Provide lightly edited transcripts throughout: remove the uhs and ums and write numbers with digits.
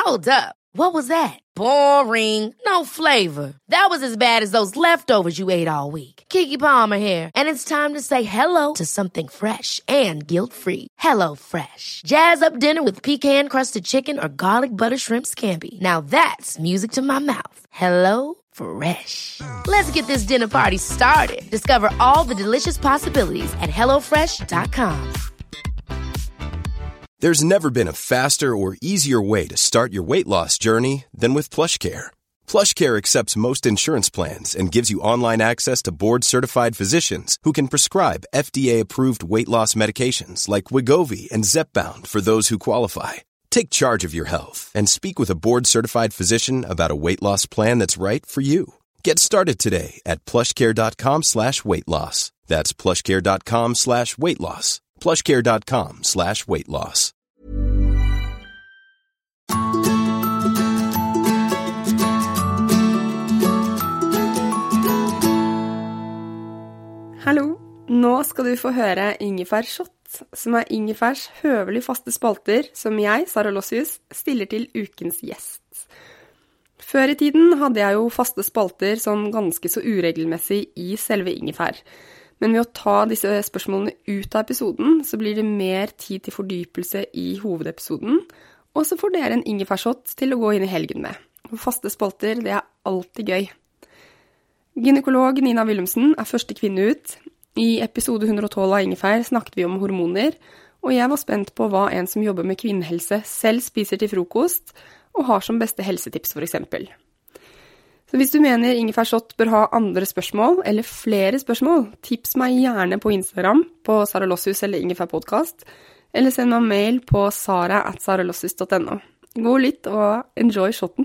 Hold up. What was that? Boring. No flavor. That was as bad as those leftovers you ate all week. Keke Palmer here, and it's time to say hello to something fresh and guilt-free. Hello Fresh. Jazz up dinner with pecan-crusted chicken or garlic butter shrimp scampi. Now that's music to my mouth. Hello Fresh. Let's get this dinner party started. Discover all the delicious possibilities at hellofresh.com. There's never been a faster or easier way to start your weight loss journey than with PlushCare. PlushCare accepts most insurance plans and gives you online access to board-certified physicians who can prescribe FDA-approved weight loss medications like Wegovy and Zepbound for those who qualify. Take charge of your health and speak with a board-certified physician about a weight loss plan that's right for you. Get started today at plushcare.com/weight-loss. That's plushcare.com/weight-loss. plushcare.com/weight-loss. Hallo, nå skal du få høre Ingefær Shot, som Ingefærs høvelig faste spalter, som jeg, Sara Lossius, stiller til ukens gjest. Før I tiden hadde jeg jo faste spalter som ganske så uregelmessig I selve Ingefær. Men ved å ta disse spørsmålene ut av episoden, så blir det mer tid til fordypelse I hovedepisoden, og så får dere en ingefærshot til å gå inn I helgen med. Faste spalter, det alltid gøy. Gynekolog Nina Willumsen første kvinne ut. I episode 112 av Ingefær snakket vi om hormoner, og jeg var spent på hva en som jobber med kvinnehelse selv spiser til frokost, og har som beste helsetips for eksempel. Så hvis du mener Ingefær Shot bør ha andre spørsmål, eller flere spørsmål, tips meg gjerne på Instagram, på Sara Lossius eller Ingefær Podcast, eller send meg mail på sara@saralossius.no. God lytt og enjoy shotten!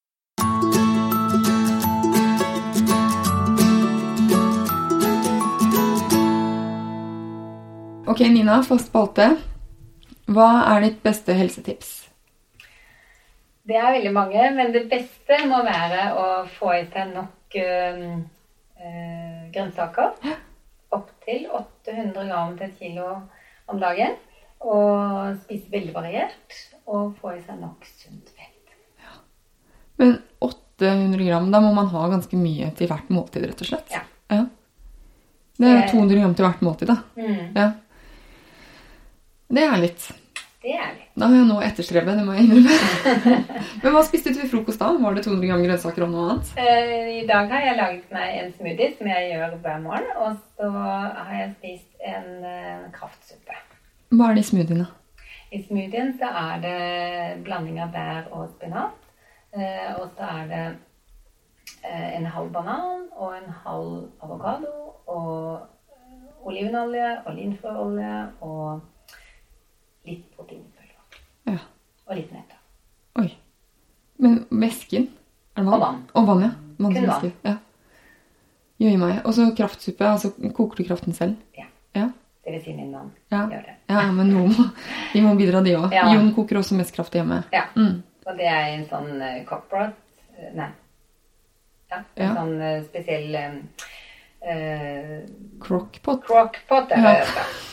Ok, Nina, fast spalte. Hva ditt beste helsetips? Det veldig mange, men det beste må være å få I seg nok grønnsaker. Opp til 800 gram til 1 kilo om dagen. Og spise veldig variert. Og få I seg nok sunt fett. Ja. Men 800 gram, da må man ha ganske mye til hvert måltid, rett og slett? Ja. Ja. Det 200 gram til hvert måltid, da. Ja. Det litt. Det litt. Da har jeg nå etterstrevet, det må jeg innrømme. Men hva spiste du til frokost da? Var det 200 gram grønnsaker og noe annet? I dag har jeg laget meg en smoothie som jeg gjør hver morgen, og så har jeg spist en kraftsuppe. Hva det I smoothien da? I smoothien så det blanding av bær og spinat, og så det en halv banan og en halv avokado, og olivenolje og linfrøolje og litt proteinpulver. Ja. Og litt nøtter. Oi. Men væsken? Det vann? Og vann. Og vann, ja. Vann kun vann. Ja. Gjør meg. Og så kraftsuppe, altså koker du kraften selv? Ja. Ja. Det vil si min mann gjør det. Ja, men vi må bidra de også. Ja. Jon koker også mest kraft hjemme. Ja, og det en sånn cockpot. Nei. Ja, en sånn spesiell crockpot. Crockpot, det.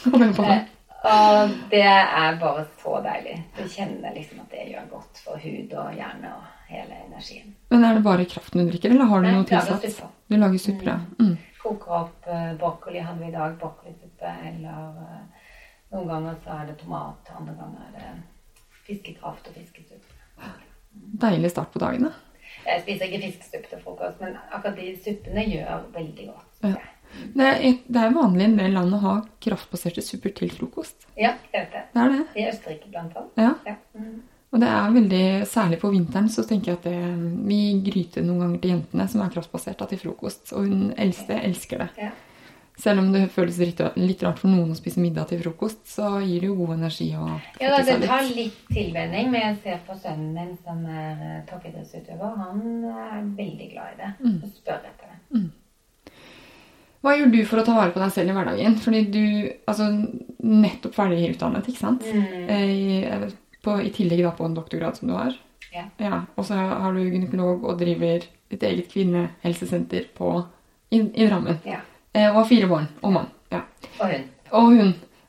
Og det bare så deilig. Du kjenner liksom at det gjør godt for hud og hjerne og hele energien. Men det bare kraften du drikker, eller har du noe tilsatt? Suppe. Du lager supper, ja. Koker opp broccoli, hadde vi I dag broccolisuppe, eller noen ganger så det tomat, andre ganger det fiskekraft og fiskesuppe. Deilig start på dagen da. Jeg spiser ikke fiskesuppe til frokost, men akkurat de suppene gjør veldig godt. Ja. Det vanlig I en del land å ha kraftbaserte supper til frokost. Ja, jeg vet det. Det det. I Østerrike blant annet. Ja. Og det veldig, særlig på vinteren, så tenker jeg at vi gryter noen ganger til jentene som kraftbasert til frokost, og hun eldste elsker det. Ja. Selv om det føles litt rart for noen å spise middag til frokost, så gir det jo god energi. Ja, det tar litt tilvenning, men jeg ser på sønnen min som toppidrettsutøver. Han veldig glad I det, og spør etter det. Hva gjør du for å ta vare på deg selv I hverdagen? Fordi du, nettopp ferdig utdannet, ikke sant? I tillegg da på en doktorgrad som du har. Ja. Ja, og så har du gynekolog og driver ditt eget kvinnehelsesenter I Drammen. Ja. Og har 4 barn, og mann. Ja. Og hun. Og hun.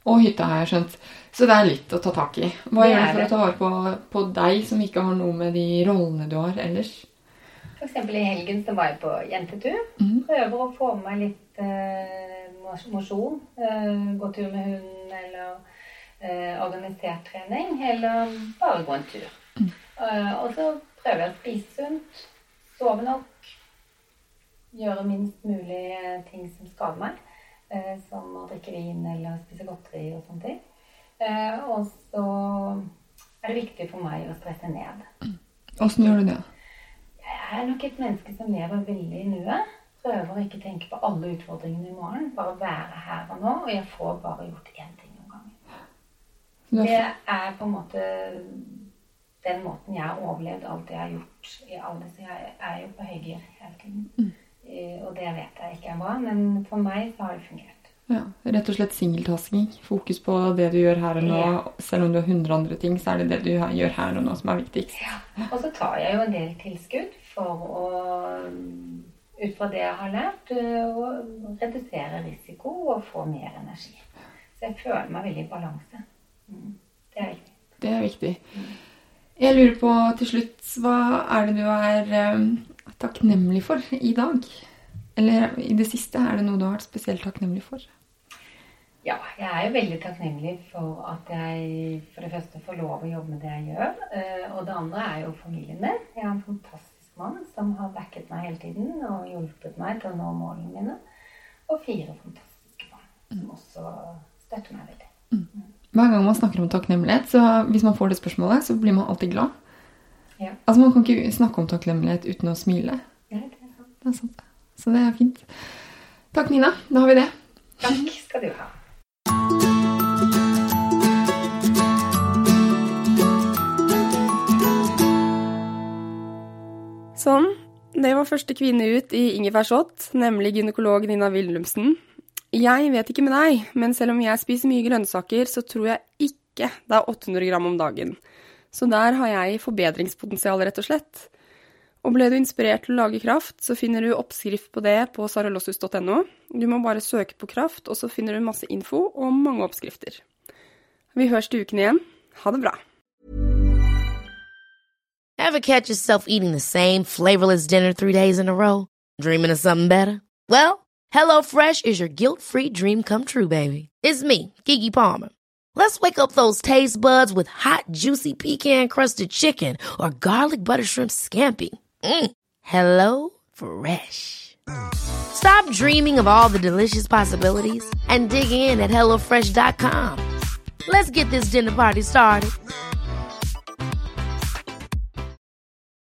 Og hytta har jeg skjønt. Så det litt å ta tak i. Hva gjør du for å ta vare på deg som ikke har noe med de rollene du har ellers? For eksempel i helgen så var jeg på jentetur. Prøver å få med meg litt mosjon. Gå tur med hunden, eller organisert trening, eller bare gå en tur. Og så prøver jeg å spise sunt, sove nok, gjøre minst mulig ting som skader meg. Som å drikke vin eller spise godteri og sånne ting. Og så det viktig for meg å stresse ned. Hvordan gjør du det? Jeg nok et menneske som lever veldig i nuet. Prøver å ikke tenke på alle utfordringene i morgen. Bare være her og nå, og jeg får bare gjort én ting om gangen. Det på en måte den måten jeg har overlevd alt det jeg har gjort i alle, så jeg jo på høygir hele tiden. Og det vet jeg ikke bra, men for meg så har det fungert. Ja, rett og slett singeltasking. Fokus på det du gjør her og nå. Selv om du har 100 andre ting, så det du gjør her og nå som viktigst. Ja, og så tar jeg jo en del tilskudd for å, ut fra det jeg har lært, å redusere risiko og få mer energi. Så jeg føler meg veldig i balanse. Det viktig. Det viktig. Jeg lurer på til slutt, hva det du takknemlig for i dag? Eller i det siste, det noe du har vært spesielt takknemlig for? Ja, jeg jo veldig takknemlig for at jeg for det første får lov å jobbe med det jeg gjør. Og det andre jo familien min. Jeg har en fantastisk mann som har backet meg hele tiden og hjulpet meg til å nå målene mine. Og 4 fantastiske barn som også støtter meg veldig. Hver gang man snakker om takknemlighet, så hvis man får det spørsmålet, så blir man alltid glad. Ja. Altså man kan ikke snakke om takknemlighet uten å smile. Ja, det sant. Det sant. Så det fint. Takk, Nina. Da har vi det. Takk skal du ha. Sånn. Det var første kvinne ut i Ingefærshot, nemlig gynekolog Nina Willumsen. Jeg vet ikke med deg, men selv om jeg spiser mye grønnsaker, så tror jeg ikke det 800 gram om dagen. Så der har jeg forbedringspotensial, rett og slett. Og ble du inspirert til å lage kraft, så finner du oppskrift på det på saralossus.no. Du må bare søke på kraft, og så finner du masse info og mange oppskrifter. Vi høres til uken igjen. Ha det bra. Ever catch yourself eating the same flavorless dinner 3 days in a row? Dreaming of something better? Well, HelloFresh is your guilt-free dream come true, baby. It's me, Keke Palmer. Let's wake up those taste buds with hot, juicy pecan-crusted chicken or garlic butter shrimp scampi. Hello Fresh. Stop dreaming of all the delicious possibilities and dig in at HelloFresh.com. Let's get this dinner party started.